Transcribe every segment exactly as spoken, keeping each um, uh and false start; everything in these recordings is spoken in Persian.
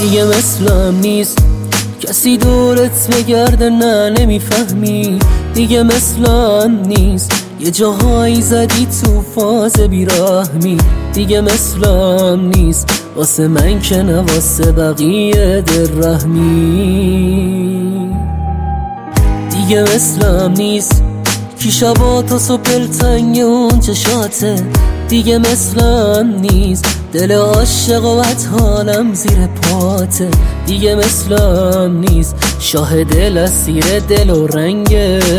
دیگه مثلم نیست کسی دورت بگرده، نه نمیفهمی. دیگه مثلم نیست یه جاهایی زدی تو فاز بیرحمی. دیگه مثلم نیست واسه من که نه واسه بقیه دل رحمی. دیگه مثلم نیست کی شبا تا صبح دلتنگ اون چشاته. دیگه مثلم نیست دل عاشق و حالم زیر پاته. دیگه مثلم نیست شاه دل اسیر دل و رنگ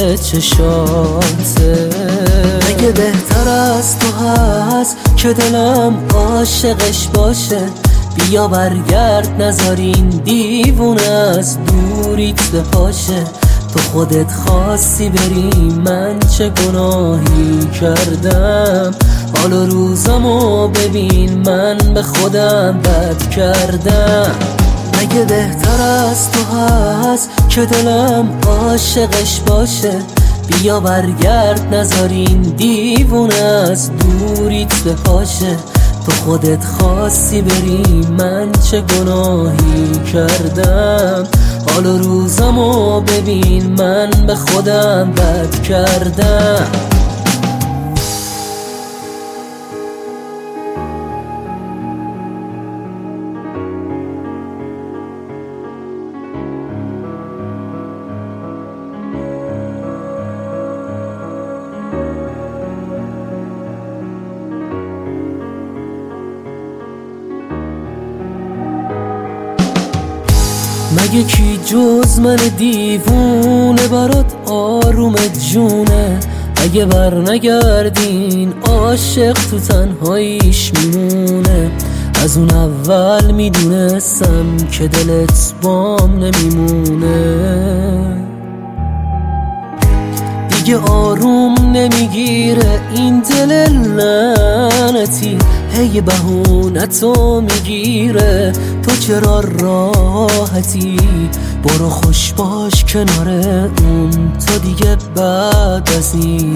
چشاته. مگه بهتر از تو هست که دلم عاشقش باشه؟ بیا برگرد نذارین دیوونه از دوریت بپاشه. تو خودت خواستی بری، من چه گناهی کردم؟ حالا روزامو ببین من به خودم بد کردم. مگه بهتر از تو هست که دلم عاشقش باشه؟ بیا برگرد نذارین دیوونه از دوریت بپاشه. تو خودت خواستی بری، من چه گناهی کردم؟ حالا روزامو ببین من به خودم بد کردم. مگه کی جز من دیوونه برات آروم جونه؟ اگه بر نگردین عاشق تو تنهاییش میمونه. از اون اول میدونستم که دلت بام نمیمونه. دیگه آروم نمیگیره این دل لعنتی، هی بهونتو میگیره. تو چرا راحتی؟ برو خوش باش کنار اون، تو دیگه بعد از این.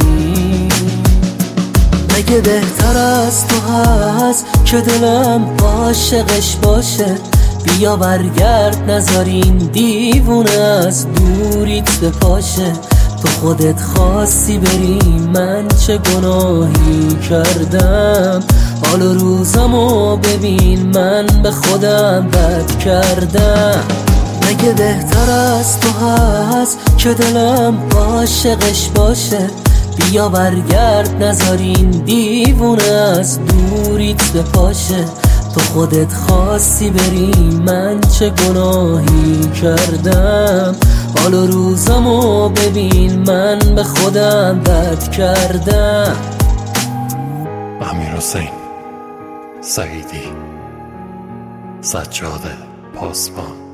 مگه بهتر از تو هست که دلم عاشقش باشه؟ بیا برگرد نذارین دیوونه از دوریت بپاشه. تو خودت خواستی بری، من چه گناهی کردم؟ حالا روزامو ببین من به خودم بد کردم. مگه بهتر از تو هست که دلم عاشقش باشه؟ بیا برگرد نذارین دیوونه از دوریت بپاشه. تو خودت خواستی بری، من چه گناهی کردم؟ حالا روزامو ببین من به خودم بد کردم. امیرحسین سعیدی، سجاده پاسبان.